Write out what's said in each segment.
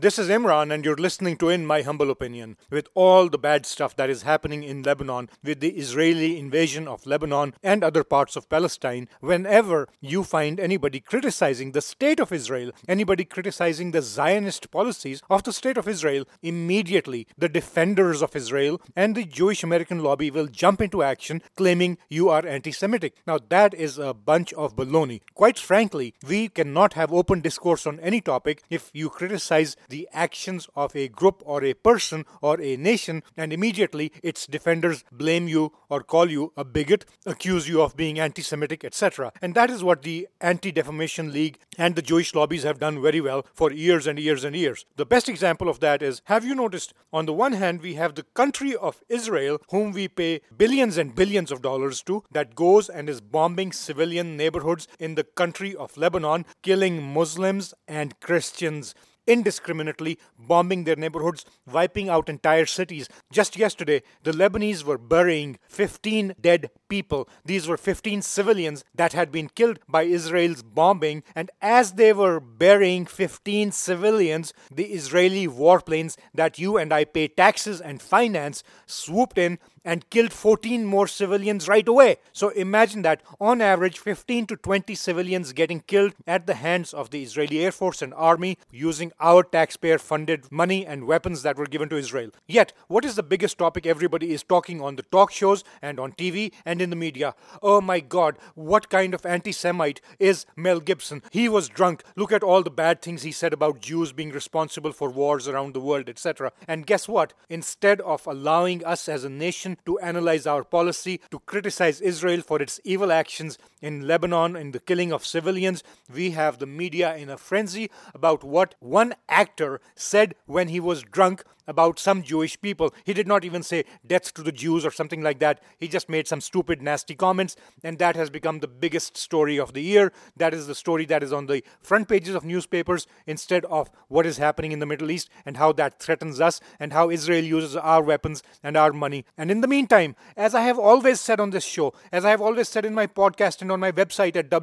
This is Imran, and you're listening to In My Humble Opinion. With all the bad stuff that is happening in Lebanon, with the Israeli invasion of Lebanon and other parts of Palestine, whenever you find anybody criticizing the state of Israel, anybody criticizing the Zionist policies of the state of Israel, immediately the defenders of Israel and the Jewish American lobby will jump into action claiming you are anti-Semitic. Now that is a bunch of baloney. Quite frankly, we cannot have open discourse on any topic if you criticize the actions of a group or a person or a nation and immediately its defenders blame you or call you a bigot, accuse you of being anti-Semitic, etc. And that is what the Anti-Defamation League and the Jewish lobbies have done very well for years and years and years. The best example of that is, have you noticed, on the one hand, we have the country of Israel, whom we pay billions and billions of dollars to, that goes and is bombing civilian neighborhoods in the country of Lebanon, killing Muslims and Christians indiscriminately, bombing their neighborhoods, wiping out entire cities. Just yesterday, the Lebanese were burying 15 dead people. These were 15 civilians that had been killed by Israel's bombing, and as they were burying 15 civilians, the Israeli warplanes that you and I pay taxes and finance swooped in and killed 14 more civilians right away. So imagine that, on average, 15 to 20 civilians getting killed at the hands of the Israeli Air Force and Army using our taxpayer-funded money and weapons that were given to Israel. Yet, what is the biggest topic everybody is talking on the talk shows and on TV and in the media? Oh my God, what kind of anti-Semite is Mel Gibson? He was drunk. Look at all the bad things he said about Jews being responsible for wars around the world, etc. And guess what? Instead of allowing us as a nation to analyze our policy, to criticize Israel for its evil actions in Lebanon, in the killing of civilians, we have the media in a frenzy about what one actor said when he was drunk about some Jewish people. He did not even say death to the Jews or something like that. He just made some stupid, nasty comments, and that has become the biggest story of the year. That is the story that is on the front pages of newspapers instead of what is happening in the Middle East and how that threatens us and how Israel uses our weapons and our money. And in the meantime, as I have always said on this show, as I have always said in my podcast and on my website at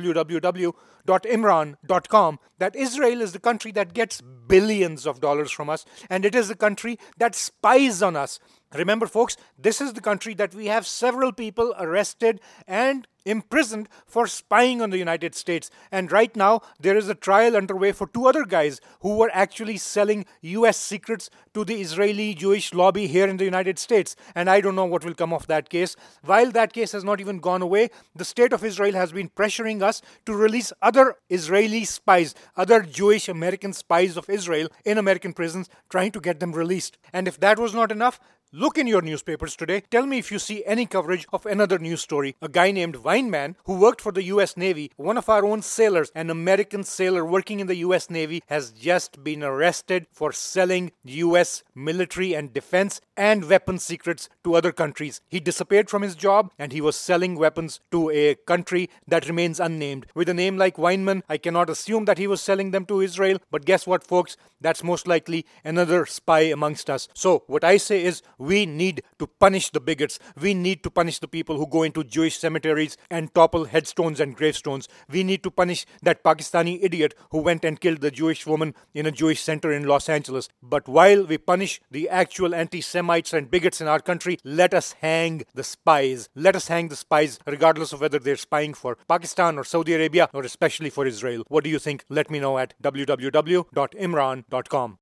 www.imran.com, that Israel is the country that gets billions of dollars from us, and it is the country that spies on us. Remember, folks, this is the country that we have several people arrested and imprisoned for spying on the United States. And right now, there is a trial underway for two other guys who were actually selling US secrets to the Israeli Jewish lobby here in the United States. And I don't know what will come of that case. While that case has not even gone away, the state of Israel has been pressuring us to release other Israeli spies, other Jewish American spies of Israel in American prisons, trying to get them released. And if that was not enough, look in your newspapers today. Tell me if you see any coverage of another news story. A guy named Weinman, who worked for the US Navy, one of our own sailors, an American sailor working in the US Navy, has just been arrested for selling US military and defense and weapon secrets to other countries. He disappeared from his job and he was selling weapons to a country that remains unnamed. With a name like Weinman, I cannot assume that he was selling them to Israel, but guess what, folks? That's most likely another spy amongst us. So what I say is, we need to punish the bigots. We need to punish the people who go into Jewish cemeteries and topple headstones and gravestones. We need to punish that Pakistani idiot who went and killed the Jewish woman in a Jewish center in Los Angeles. But while we punish the actual anti-Semites and bigots in our country, let us hang the spies. Let us hang the spies regardless of whether they're spying for Pakistan or Saudi Arabia or especially for Israel. What do you think? Let me know at www.imran.com.